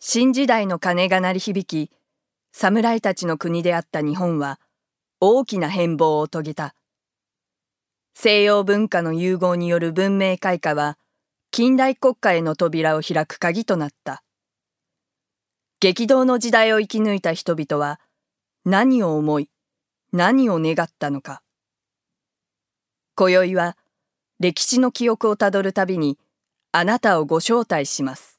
新時代の鐘が鳴り響き、侍たちの国であった日本は大きな変貌を遂げた。西洋文化の融合による文明開化は近代国家への扉を開く鍵となった。激動の時代を生き抜いた人々は何を思い、何を願ったのか。今宵は歴史の記憶をたどるたびにあなたをご招待します。